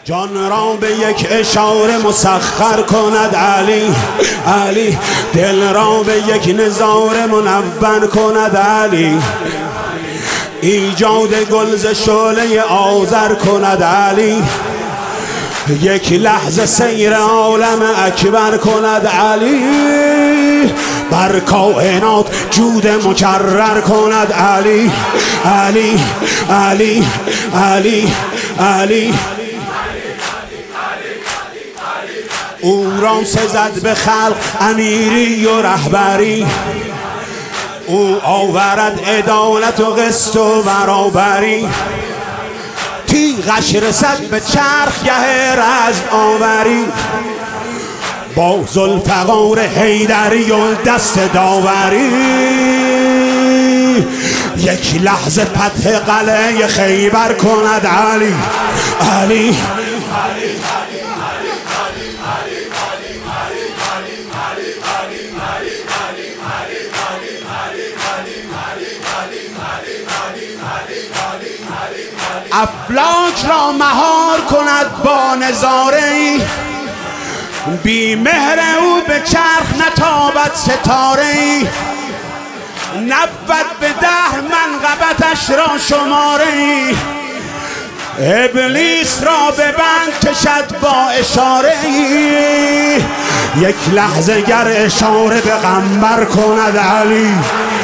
جان را به یک اشاره مسخر کند علی. علی دل را به یک نظاره منور کند علی. ایجاد گل ز شعله آذر کند علی. یک لحظه سیر عالم اکبر کند علی. بر کائنات جود مکرر کند علی. علی علی علی علی. او را سزد به خلق امیری و رهبری. او آورد عدالت و قسط و برابری. تیغش رسد به چرخ گه رزم آوری. با ذوالفقار حیدری و دست داوری. یک لحظه فتح قلعه خیبر کند علی. علی افلاک را مهار کند با نظاره‌ای. بی مهر او به چرخ نتابد ستاره‌ای. نبود به دهر منقبتش را شماره‌ای. ابلیس را به بند کشد با اشاره‌ای. یک لحظه گر اشاره به قنبر کند علی.